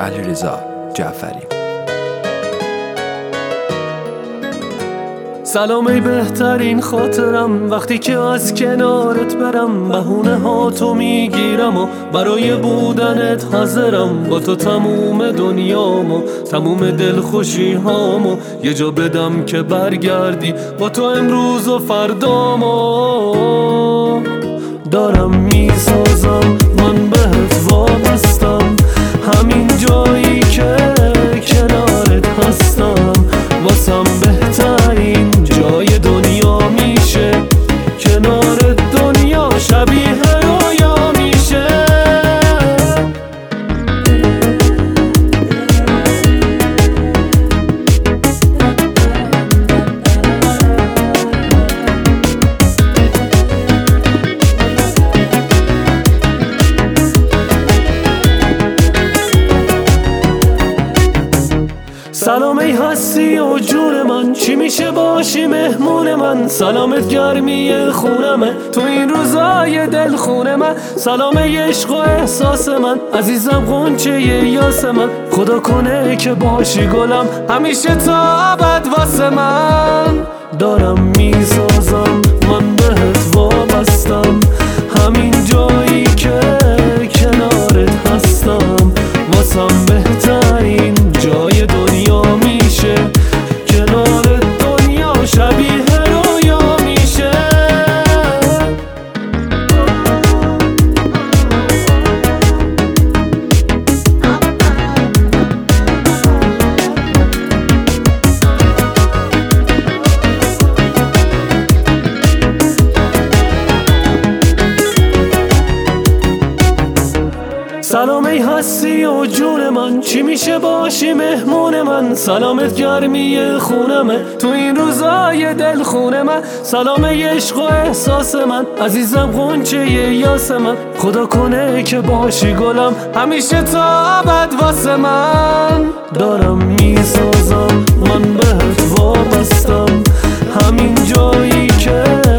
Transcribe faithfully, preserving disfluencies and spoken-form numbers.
علیرضا جعفری. سلام ای بهترین خاطرم، وقتی که از کنارت برم بهونه ها تو میگیرم و برای بودنت حاضرم. با تو تموم دنیامو تموم دلخوشی هامو یه جا بدم که برگردی. با تو امروز و فردامو دارم میسازم، من بهت وابستم. همین جایی که کنارت هستم واسم بهترین جای دنیا میشه. کنار دنیا شبیه رویا میشه. سلام ای هستی و جون من، چی میشه باشی مهمون من؟ سلامت گرمی خونمه تو این روزای دل خونه من. سلام ای عشق و احساس من، عزیزم غنچه یاس من. خدا کنه که باشی گلم همیشه تا ابد واسه من. دارم میسازم، من بهت وابستم. همین جایی که کنارت هستم واسم بهترین جای دنیا میشه. کنار دنیا شبیه رویا میشه. سلام ای هستی و جون من، چی میشه باشی مهمون من؟ سلامت گرمی خونمه تو این روزای دل خونه من. سلام ای عشق و احساس من، عزیزم غنچه یاس من. خدا کنه که باشی گلم همیشه تا ابد واسه من. دارم میسازم، من بهت وابستم. همین جایی که